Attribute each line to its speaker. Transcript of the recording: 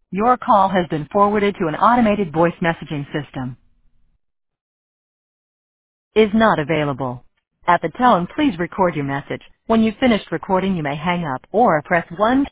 Speaker 1: Your call has been forwarded to an automated voice messaging system. Is not available. At the tone, please record your message. When you've finished recording, you may hang up or press 1.